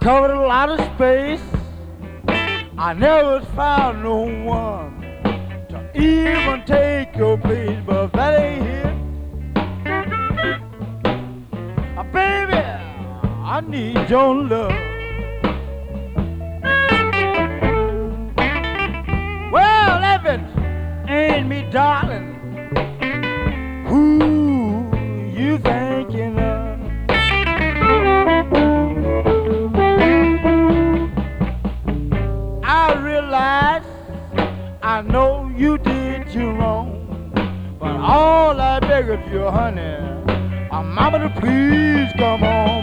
covered a lot of space. I never found no one to even take your place, but that ain't it. Baby, I need your love. Well, if it ain't me, darling, who you thinking of? I realize I know you did you wrong, but all I beg of you, honey, mama, to please come home.